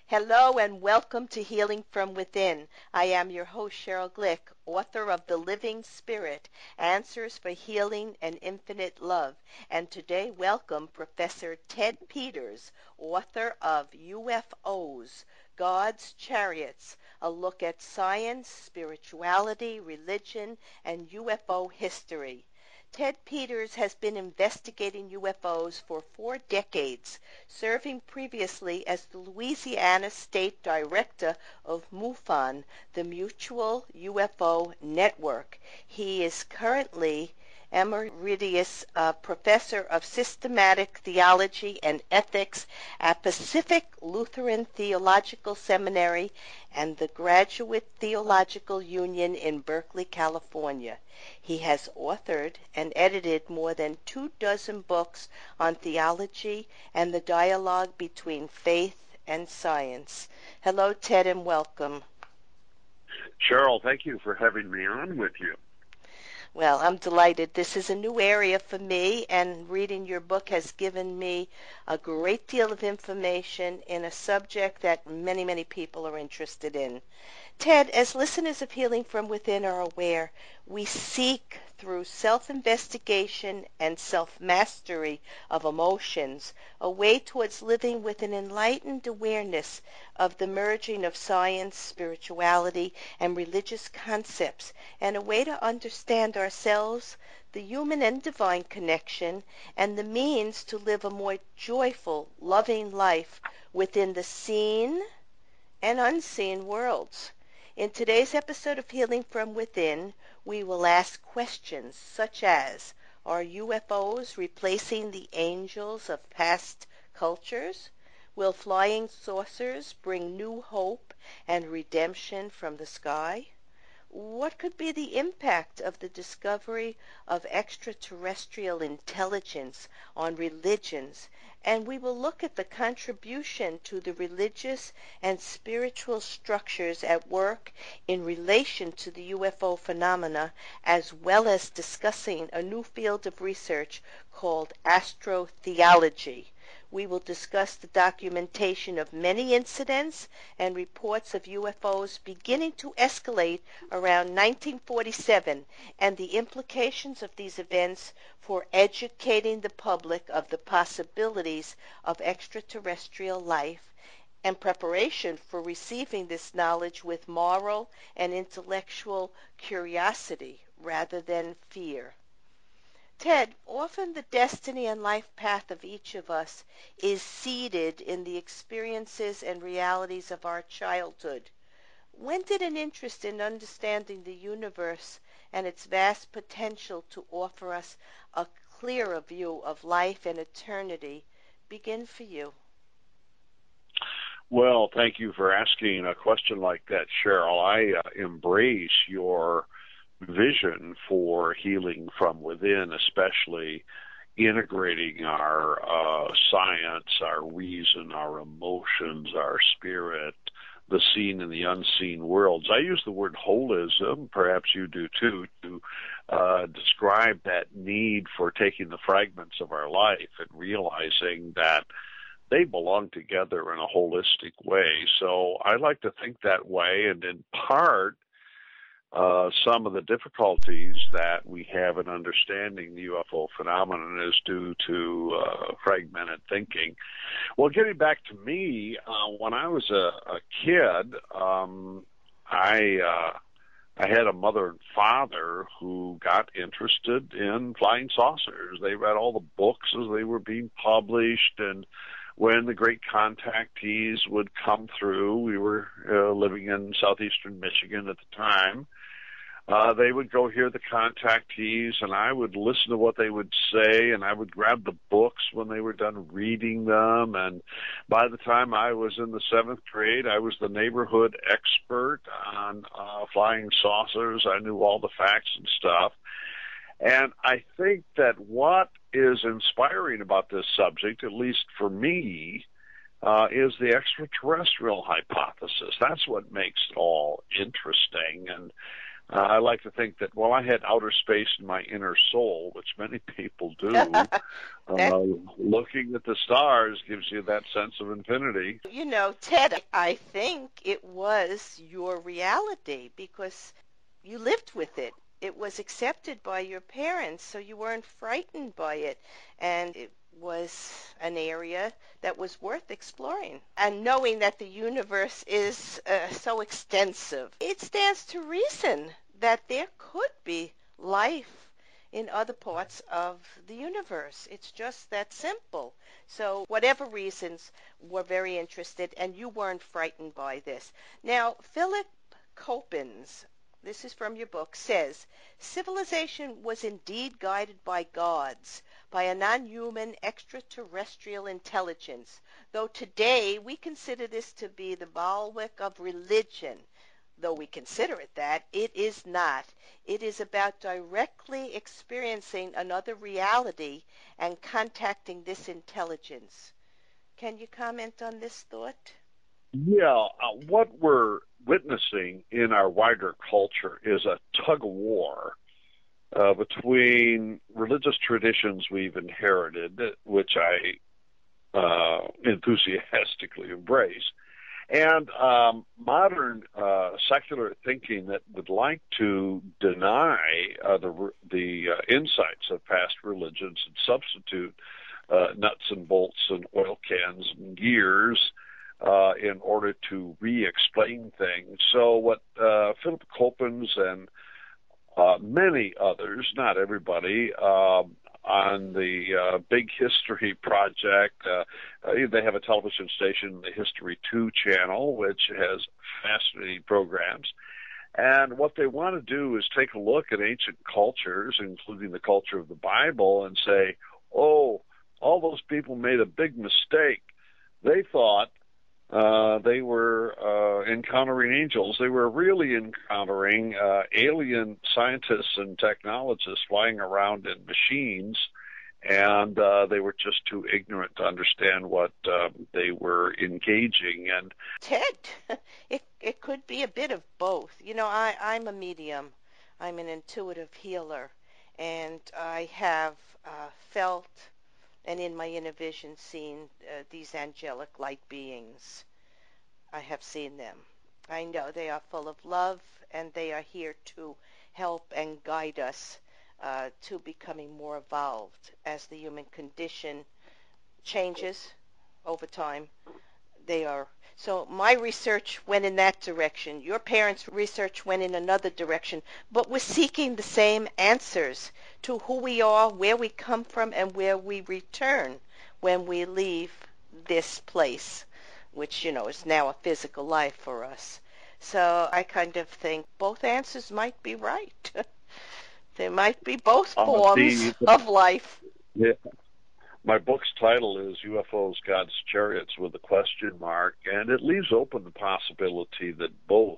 Hello and welcome to Healing from Within. I am your host, Cheryl Glick, author of The Living Spirit, Answers for Healing and Infinite Love. And today, welcome Professor Ted Peters, author of UFOs, God's Chariots, a look at science, spirituality, religion, and UFO history. Ted Peters has been investigating UFOs for 4 decades, serving previously as the Louisiana State Director of MUFON, the Mutual UFO Network. He is currently Emeritus Professor of Systematic Theology and Ethics at Pacific Lutheran Theological Seminary and the Graduate Theological Union in Berkeley, California. He has authored and edited more than 24 books on theology and the dialogue between faith and science. Hello, Ted, and welcome. Cheryl, thank you for having me on with you. Well, I'm delighted. This is a new area for me, and reading your book has given me a great deal of information in a subject that many, many people are interested in. Ted, as listeners of Healing from Within are aware, we seek through self-investigation and self-mastery of emotions a way towards living with an enlightened awareness of the merging of science, spirituality, and religious concepts, and a way to understand ourselves, the human and divine connection, and the means to live a more joyful, loving life within the seen and unseen worlds. In today's episode of Healing from Within, we will ask questions such as, are UFOs replacing the angels of past cultures? Will flying saucers bring new hope and redemption from the sky? What could be the impact of the discovery of extraterrestrial intelligence on religions? And we will look at the contribution to the religious and spiritual structures at work in relation to the UFO phenomena, as well as discussing a new field of research called astrotheology. We will discuss the documentation of many incidents and reports of UFOs beginning to escalate around 1947 and the implications of these events for educating the public of the possibilities of extraterrestrial life and preparation for receiving this knowledge with moral and intellectual curiosity rather than fear. Ted, often the destiny and life path of each of us is seeded in the experiences and realities of our childhood. When did an interest in understanding the universe and its vast potential to offer us a clearer view of life and eternity begin for you? Well, thank you for asking a question like that, Cheryl. I embrace your vision for healing from within, especially integrating our science, our reason, our emotions, our spirit, the seen and the unseen worlds. I use the word holism, perhaps you do too, to describe that need for taking the fragments of our life and realizing that they belong together in a holistic way. So I like to think that way, and in part, some of the difficulties that we have in understanding the UFO phenomenon is due to fragmented thinking. Well, getting back to me, when I was a kid, I had a mother and father who got interested in flying saucers. They read all the books as they were being published, and when the great contactees would come through, we were living in southeastern Michigan at the time, they would go hear the contactees, and I would listen to what they would say, and I would grab the books when they were done reading them. And by the time I was in the 7th grade, I was the neighborhood expert on flying saucers. I knew all the facts and stuff. And I think that what is inspiring about this subject, at least for me, is the extraterrestrial hypothesis. That's what makes it all interesting. And I like to think that, well, I had outer space in my inner soul, which many people do. That, Looking at the stars gives you that sense of infinity. Ted, I think it was your reality because you lived with it. It was accepted by your parents, so you weren't frightened by it. And it was an area that was worth exploring. And knowing that the universe is so extensive, it stands to reason that there could be life in other parts of the universe. It's just that simple. So, whatever reasons, we're very interested, and you weren't frightened by this. Now, Philip Coppens, this is from your book, says civilization was indeed guided by gods, by a non-human extraterrestrial intelligence, though today we consider this to be the bulwark of religion. Though we consider it that, it is not. It is about directly experiencing another reality and contacting this intelligence. Can you comment on this thought? Yeah, what we're witnessing in our wider culture is a tug of war between religious traditions we've inherited, which I enthusiastically embrace, and modern secular thinking that would like to deny the insights of past religions and substitute nuts and bolts and oil cans and gears in order to re-explain things. So what Philip Coppens and many others, not everybody, on the Big History Project. They have a television station, the History 2 channel, which has fascinating programs. And what they want to do is take a look at ancient cultures, including the culture of the Bible, and say, oh, all those people made a big mistake. They thought they were encountering angels. They were really encountering alien scientists and technologists flying around in machines, and they were just too ignorant to understand what they were engaging in. Ted, it could be a bit of both. I'm a medium. I'm an intuitive healer, and I have felt and in my inner vision seen these angelic light beings. I have seen them. I know they are full of love, and they are here to help and guide us to becoming more evolved as the human condition changes over time. They are. So my research went in that direction. Your parents' research went in another direction, but we're seeking the same answers to who we are, where we come from, and where we return when we leave this place, which, is now a physical life for us. So I kind of think both answers might be right. There might be both forms of life. Yeah. My book's title is UFOs, God's Chariots with a question mark, and it leaves open the possibility that both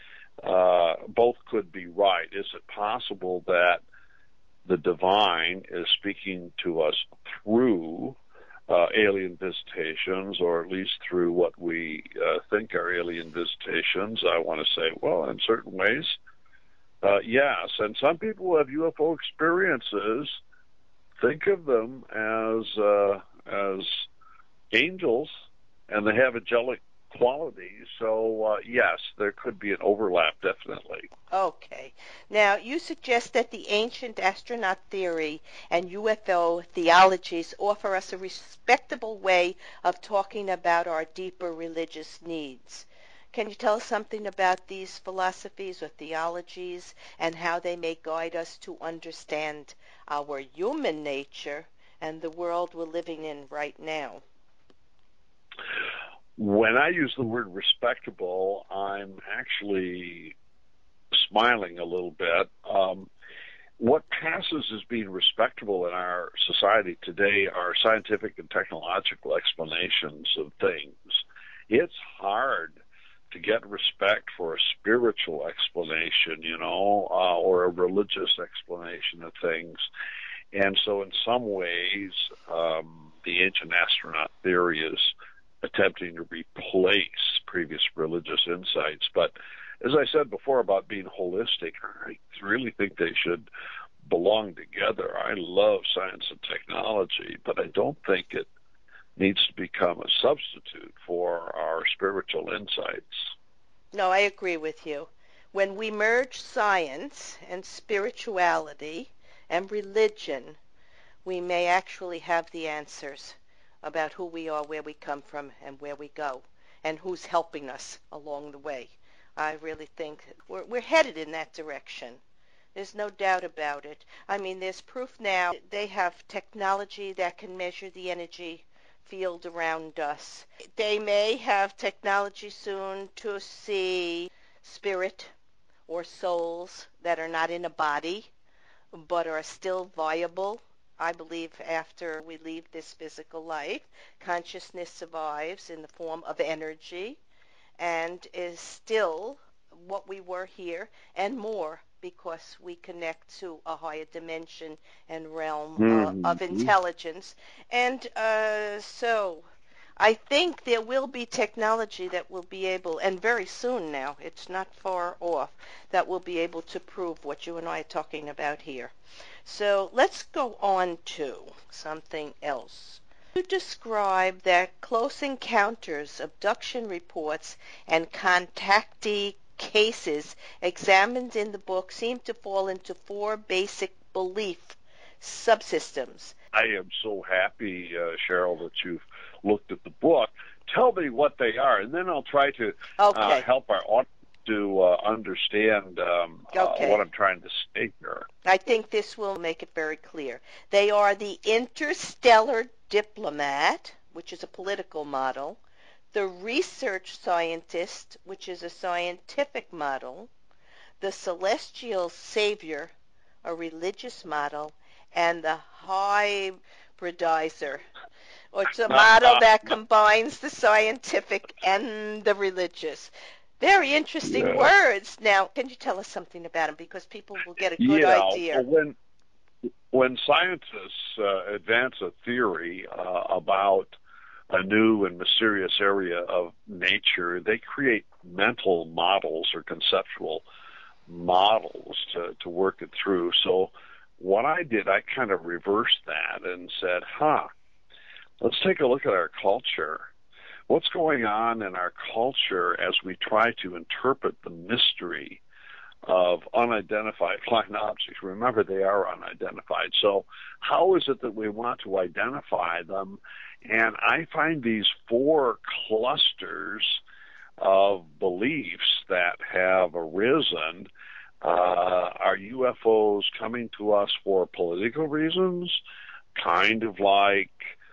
could be right. Is it possible that the divine is speaking to us through alien visitations, or at least through what we think are alien visitations? I want to say, well, in certain ways, yes. And some people who have UFO experiences think of them as angels, and they have angelic qualities. So, yes, there could be an overlap, definitely. Okay. Now, you suggest that the ancient astronaut theory and UFO theologies offer us a respectable way of talking about our deeper religious needs. Can you tell us something about these philosophies or theologies and how they may guide us to understand our human nature and the world we're living in right now? When I use the word respectable, I'm actually smiling a little bit. What passes as being respectable in our society today are scientific and technological explanations of things. It's hard to get respect for a spiritual explanation, or a religious explanation of things. And so in some ways, the ancient astronaut theory is attempting to replace previous religious insights. But as I said before about being holistic, I really think they should belong together. I love science and technology, but I don't think it needs to become a substitute for our spiritual insights. No, I agree with you. When we merge science and spirituality and religion, we may actually have the answers about who we are, where we come from, and where we go, and who's helping us along the way. I really think we're headed in that direction. There's no doubt about it. I mean, there's proof now. They have technology that can measure the energy field around us. They may have technology soon to see spirit or souls that are not in a body but are still viable. I believe after we leave this physical life, consciousness survives in the form of energy and is still what we were here and more because we connect to a higher dimension and realm of Mm-hmm. intelligence. And so I think there will be technology that will be able, and very soon now, it's not far off, that will be able to prove what you and I are talking about here. So let's go on to something else. You describe that close encounters, abduction reports, and contactee cases examined in the book seem to fall into four basic belief subsystems. I am so happy, Cheryl, that you've looked at the book. Tell me what they are, and then I'll try to Okay. help our audience to understand what I'm trying to say here. I think this will make it very clear. They are the interstellar diplomat, which is a political model, the research scientist, which is a scientific model, the celestial savior, a religious model, and the hybridizer, or it's a model that combines the scientific and the religious. Very interesting words. Now, can you tell us something about them? Because people will get a good idea. When scientists advance a theory about a new and mysterious area of nature, they create mental models or conceptual models to work it through. So what I did, I kind of reversed that and said, let's take a look at our culture. What's going on in our culture as we try to interpret the mystery of unidentified flying objects? Remember, they are unidentified. So how is it that we want to identify them? And I find these four clusters of beliefs that have arisen. Are UFOs coming to us for political reasons? Kind of like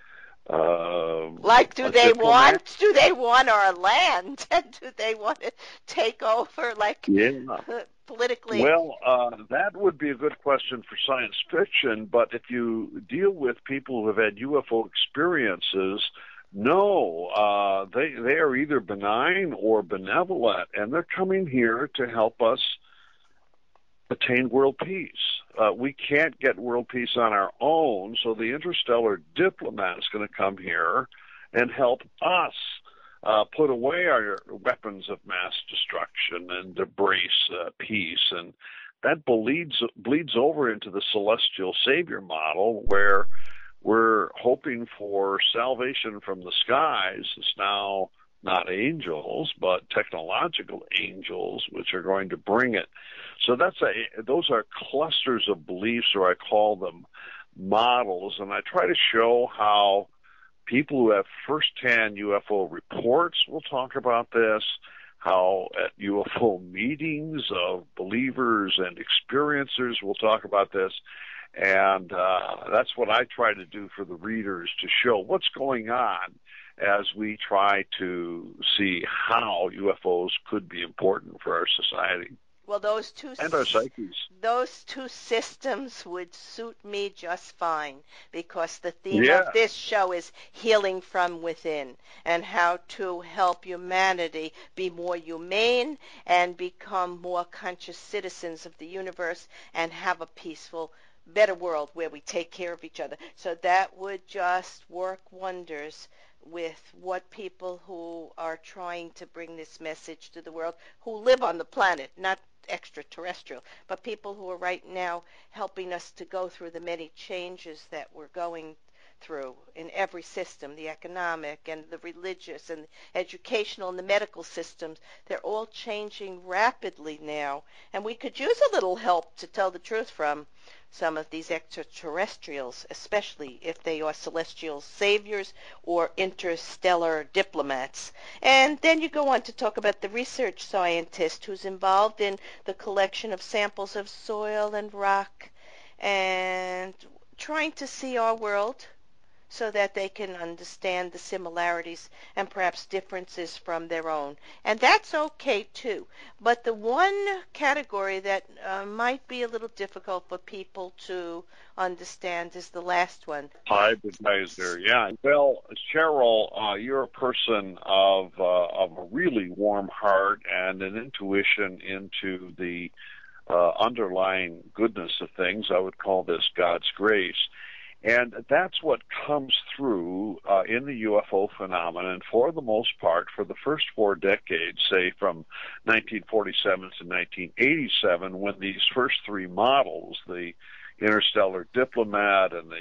do they want our land? Do they want to take over politically? Well, that would be a good question for science fiction, but if you deal with people who have had UFO experiences, no, they are either benign or benevolent, and they're coming here to help us attain world peace. We can't get world peace on our own, so the interstellar diplomat is going to come here and help us put away our weapons of mass destruction and embrace peace. And that bleeds over into the celestial savior model, where we're hoping for salvation from the skies. It's now not angels, but technological angels, which are going to bring it. So those are clusters of beliefs, or I call them models, and I try to show how people who have first-hand UFO reports will talk about this, how at UFO meetings of believers and experiencers will talk about this, and that's what I try to do for the readers, to show what's going on as we try to see how UFOs could be important for our society. Well, those two and our psyches. Those two systems would suit me just fine, because the theme of this show is healing from within, and how to help humanity be more humane and become more conscious citizens of the universe and have a peaceful, better world where we take care of each other. So that would just work wonders with what people who are trying to bring this message to the world, who live on the planet, not extraterrestrial, but people who are right now helping us to go through the many changes that we're going through in every system, the economic and the religious and the educational and the medical systems. They're all changing rapidly now, and we could use a little help, to tell the truth, from some of these extraterrestrials, especially if they are celestial saviors or interstellar diplomats. And then you go on to talk about the research scientist who's involved in the collection of samples of soil and rock and trying to see our world so that they can understand the similarities and perhaps differences from their own. And that's okay too. But the one category that might be a little difficult for people to understand is the last one. Hybridizer, yeah. Well, Cheryl, you're a person of a really warm heart and an intuition into the underlying goodness of things. I would call this God's grace. And that's what comes through in the UFO phenomenon for the most part for the first 4 decades, say from 1947 to 1987, when these first 3 models, the interstellar diplomat and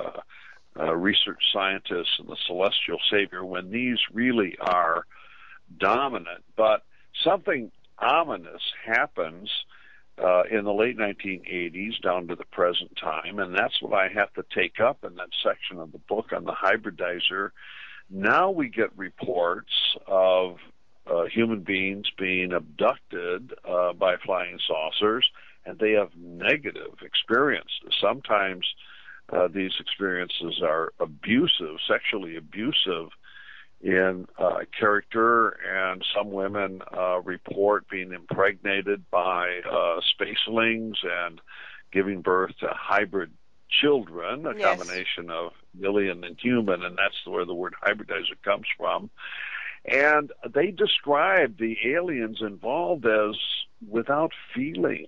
the research scientist and the celestial savior, when these really are dominant. But something ominous happens in the late 1980s down to the present time, and that's what I have to take up in that section of the book on the hybridizer. Now we get reports of human beings being abducted by flying saucers, and they have negative experiences. Sometimes these experiences are abusive, sexually abusive in character, and some women report being impregnated by spacelings and giving birth to hybrid children, a Yes. combination of alien and human, and that's where the word hybridizer comes from. And they describe the aliens involved as without feeling.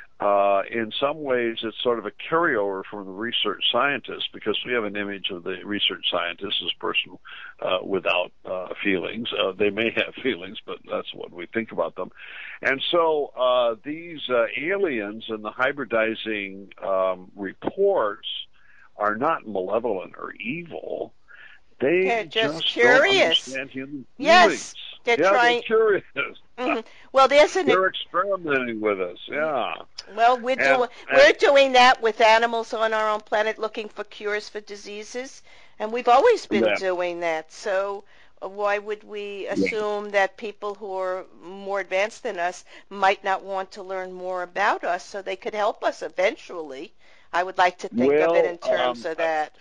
In some ways, it's sort of a carryover from the research scientist, because we have an image of the research scientist as a person without feelings. They may have feelings, but that's what we think about them. And so these aliens and the hybridizing reports are not malevolent or evil. They're just don't curious. understand human Yes, feelings. they're trying. They're curious. Mhm. Well, there's They're experimenting with us. Yeah. Well, And we're doing that with animals on our own planet, looking for cures for diseases, and we've always been Yeah. doing that. So why would we assume that people who are more advanced than us might not want to learn more about us so they could help us eventually? I would like to think of it in terms of that.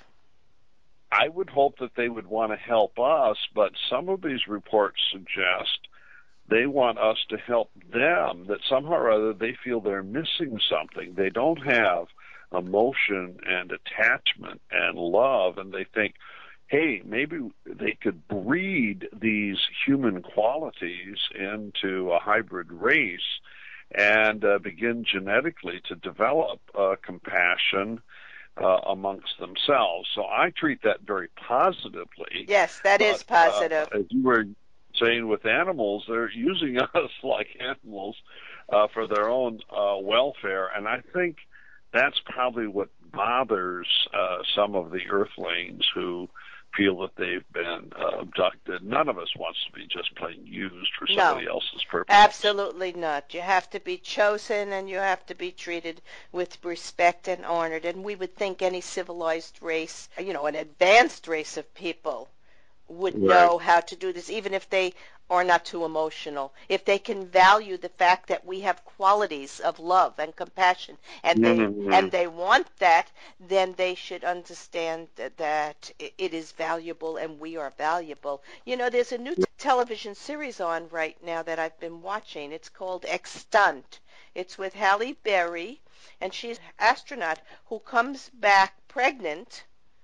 I would hope that they would want to help us, but some of these reports suggest they want us to help them, that somehow or other they feel they're missing something. They don't have emotion and attachment and love, and they think, hey, maybe they could breed these human qualities into a hybrid race and begin genetically to develop compassion amongst themselves. So I treat that very positively. Yes, that is positive. As you were saying with animals, they're using us like animals for their own welfare, and I think that's probably what bothers some of the Earthlings who feel that they've been abducted. None of us wants to be just plain used for somebody else's purpose. Absolutely not. You have to be chosen, and you have to be treated with respect and honored. And we would think any civilized race, an advanced race of people, would know how to do this, even if they are not too emotional. If they can value the fact that we have qualities of love and compassion, and they want that, then they should understand that it is valuable and we are valuable. There's a new television series on right now that I've been watching. It's called Extant. It's with Halle Berry, and she's an astronaut who comes back pregnant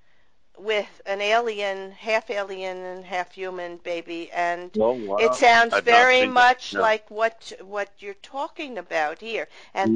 with an half alien and half human baby, and it sounds very much like what you're talking about here. And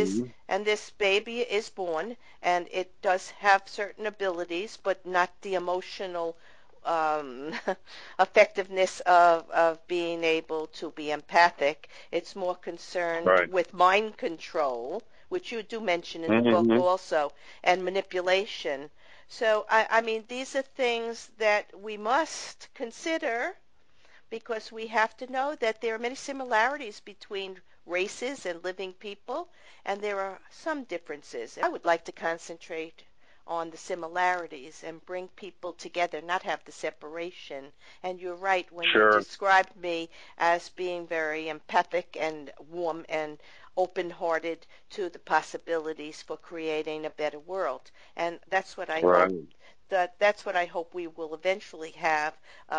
this baby is born, and it does have certain abilities, but not the emotional effectiveness of being able to be empathic. It's more concerned Right. with mind control, which you do mention in the book Mm-hmm. also, and manipulation. So, I mean, these are things that we must consider because we have to know that there are many similarities between races and living people, and there are some differences. I would like to concentrate on the similarities and bring people together, not have the separation. And you're right when you Sure. described me as being very empathic and warm and open-hearted to the possibilities for creating a better world. And that's what I hope Right. that's what I hope we will eventually have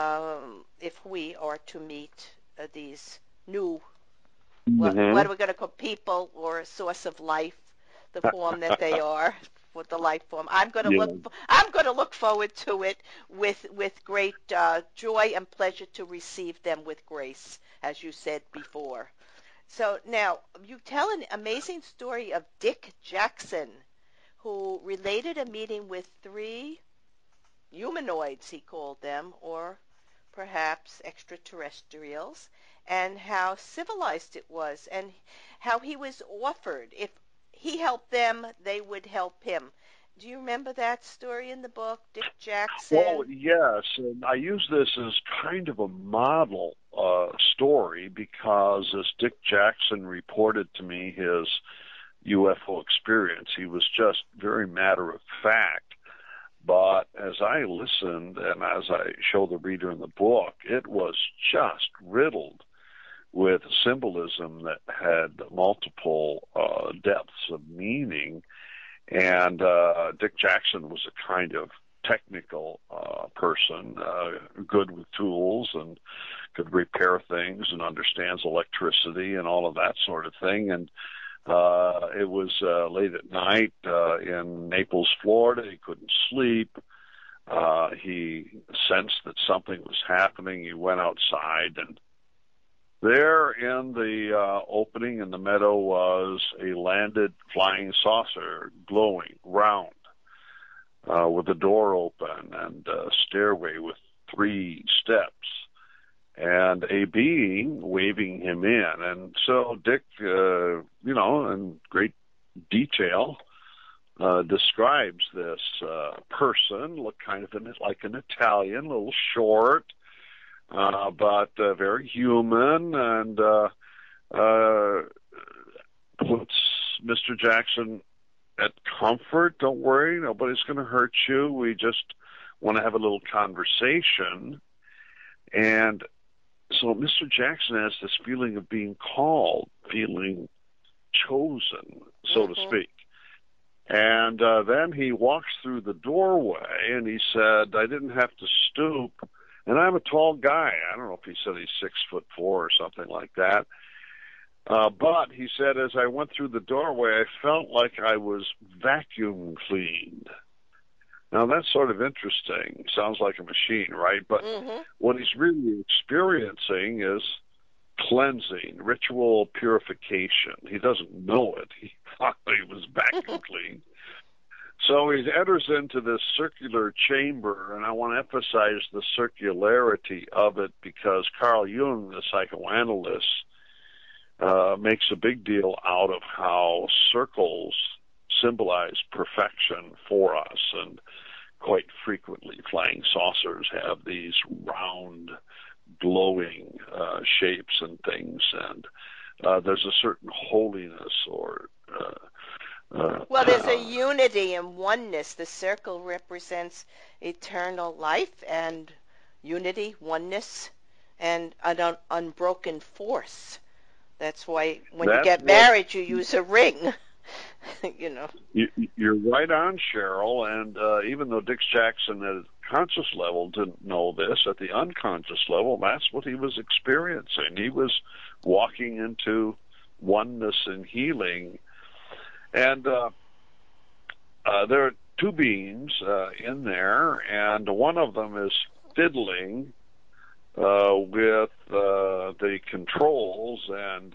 if we are to meet these new, what Mm-hmm. are we going to call people or a source of life, the form that they are, with the life form. Yeah. I'm going to look forward to it with great joy and pleasure to receive them with grace, as you said before. So now you tell an amazing story of Dick Jackson, who related a meeting with three humanoids, he called them, or perhaps extraterrestrials, and how civilized it was, and how he was offered if he helped them, they would help him. Do you remember that story in the book, Dick Well, Jackson? yes, and I use this as kind of a model story because as Dick Jackson reported to me his UFO experience, he was just very matter of fact. But as I listened and as I show the reader in the book, it was just riddled with symbolism that had multiple depths of meaning. And Dick Jackson was a kind of technical person, good with tools and could repair things and understands electricity and all of that sort of thing. And it was late at night in Naples, Florida. He couldn't sleep. He sensed that something was happening. He went outside, and there in the opening in the meadow was a landed flying saucer, glowing, round, with a door open and a stairway with 3 steps, and a being waving him in. And so Dick, in great detail, describes this person, looked kind of like an Italian, a little short, but very human, and puts Mr. Jackson at comfort. Don't worry, nobody's going to hurt you. We just want to have a little conversation. And so Mr. Jackson has this feeling of being called, feeling chosen, so to Mm-hmm. speak. And then he walks through the doorway, and he said, I didn't have to stoop. And I'm a tall guy. I don't know if he said he's 6'4" or something like that. But he said, as I went through the doorway, I felt like I was vacuum cleaned. Now, that's sort of interesting. Sounds like a machine, right? But Mm-hmm. what he's really experiencing is cleansing, ritual purification. He doesn't know it. He thought he was vacuum cleaned. So he enters into this circular chamber, and I want to emphasize the circularity of it because Carl Jung, the psychoanalyst, makes a big deal out of how circles symbolize perfection for us, and quite frequently flying saucers have these round, glowing shapes and things, and there's a certain holiness or Well, there's a unity and oneness. The circle represents eternal life and unity, oneness, and an unbroken force. That's why when you that's get what married, you use a ring. you know. you're right on, Cheryl. And even though Dick Jackson at a conscious level didn't know this, at the unconscious level, that's what he was experiencing. He was walking into oneness and healing. And there are 2 beings in there, and one of them is fiddling with the controls, and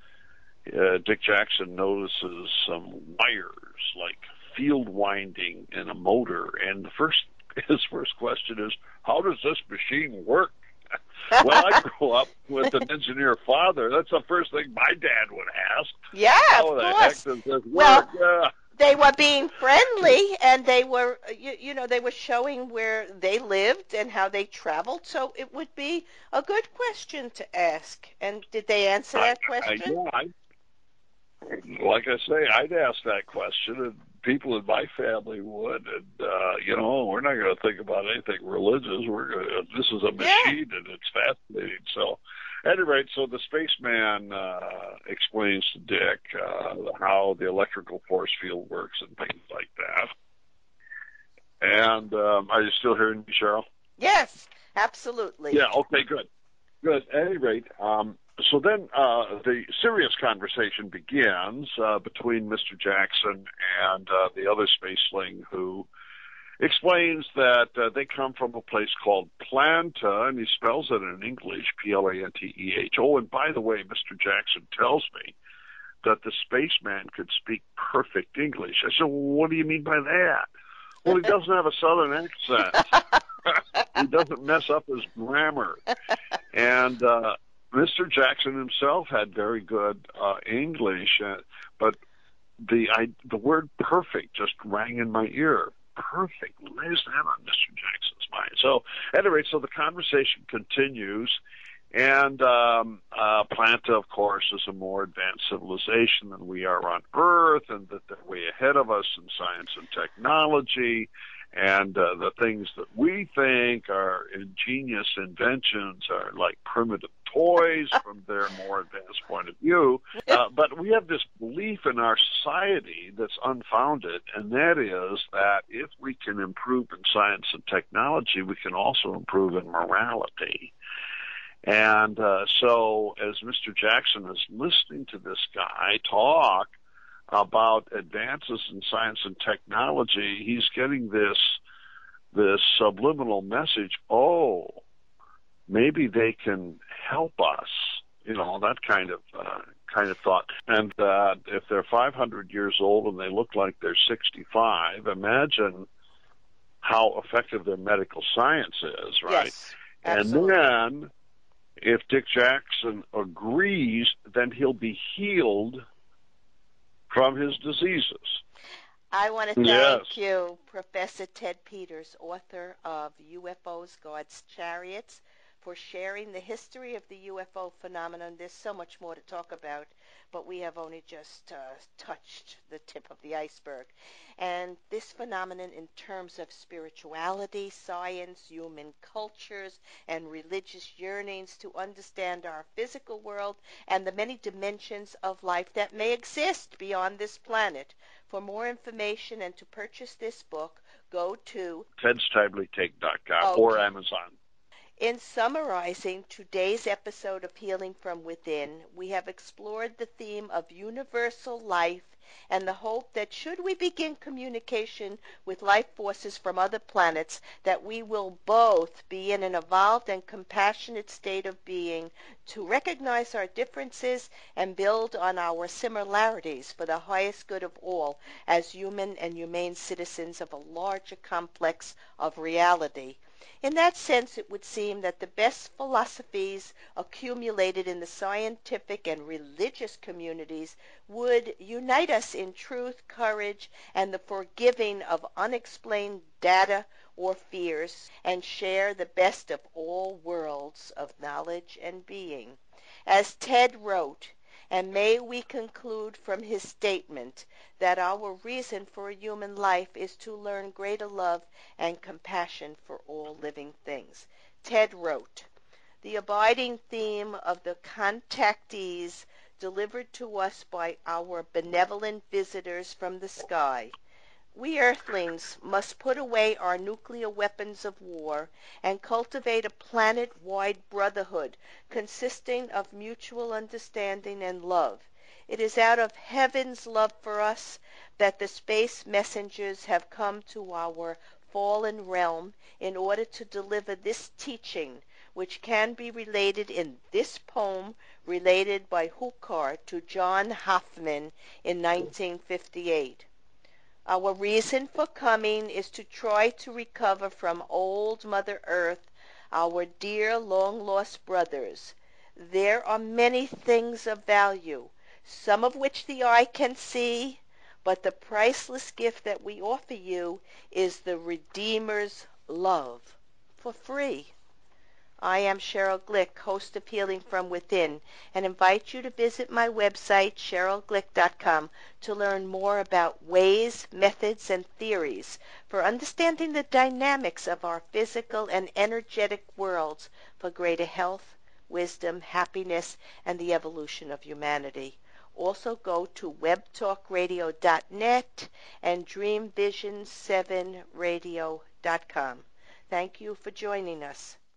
Dick Jackson notices some wires, like field winding in a motor, and the first his first question is, how does this machine work? Well, I grew up with an engineer father. That's the first thing my dad would ask. Yeah, How of the course. heck does this Well, work? they were being friendly, and they were, they were showing where they lived and how they traveled. So it would be a good question to ask. And did they answer that question? Like I say, I'd ask that question, and people in my family would, and we're not going to think about anything religious. This is a machine, and it's fascinating. So, at any rate, so the spaceman explains to Dick how the electrical force field works and things like that. And are you still hearing me, Cheryl? Yes, absolutely. Yeah. Okay. Good. Good. At any rate, so then the serious conversation begins between Mr. Jackson and the other spaceling, who explains that they come from a place called Planta, and he spells it in English, Planteh. Oh, and by the way, Mr. Jackson tells me that the spaceman could speak perfect English. I said, well, what do you mean by that? Well, he doesn't have a southern accent. He doesn't mess up his grammar. And Mr. Jackson himself had very good English, but the word perfect just rang in my ear. Perfect. Where's that on Mr. Jackson's mind? So, at any rate, so the conversation continues, and Planta, of course, is a more advanced civilization than we are on Earth, and that they're way ahead of us in science and technology. And the things that we think are ingenious inventions are like primitive toys from their more advanced point of view. But we have this belief in our society that's unfounded, and that is that if we can improve in science and technology, we can also improve in morality. And so as Mr. Jackson is listening to this guy talk about advances in science and technology, he's getting this subliminal message, oh, maybe they can help us, that kind of thought. And if they're 500 years old and they look like they're 65, imagine how effective their medical science is, right? Yes, absolutely. And then if Dick Jackson agrees, then he'll be healed from his diseases. I want to thank you, Professor Ted Peters, author of UFOs, God's Chariots, for sharing the history of the UFO phenomenon. There's so much more to talk about, but we have only just touched the tip of the iceberg. And this phenomenon in terms of spirituality, science, human cultures, and religious yearnings to understand our physical world and the many dimensions of life that may exist beyond this planet. For more information and to purchase this book, go to TedStibleyTake.com or Amazon. In summarizing today's episode of Healing from Within, we have explored the theme of universal life and the hope that should we begin communication with life forces from other planets, that we will both be in an evolved and compassionate state of being to recognize our differences and build on our similarities for the highest good of all as human and humane citizens of a larger complex of reality. In that sense, it would seem that the best philosophies accumulated in the scientific and religious communities would unite us in truth, courage, and the forgiving of unexplained data or fears, and share the best of all worlds of knowledge and being. As Ted wrote, and may we conclude from his statement that our reason for human life is to learn greater love and compassion for all living things. Ted wrote, the abiding theme of the contactees delivered to us by our benevolent visitors from the sky. We Earthlings must put away our nuclear weapons of war and cultivate a planet-wide brotherhood consisting of mutual understanding and love. It is out of heaven's love for us that the space messengers have come to our fallen realm in order to deliver this teaching, which can be related in this poem related by Hooker to John Hoffman in 1958. Our reason for coming is to try to recover from old Mother Earth, our dear long-lost brothers. There are many things of value, some of which the eye can see, but the priceless gift that we offer you is the Redeemer's love for free. I am Cheryl Glick, host of Healing from Within, and invite you to visit my website, cherylglick.com, to learn more about ways, methods, and theories for understanding the dynamics of our physical and energetic worlds for greater health, wisdom, happiness, and the evolution of humanity. Also go to webtalkradio.net and dreamvision7radio.com. Thank you for joining us.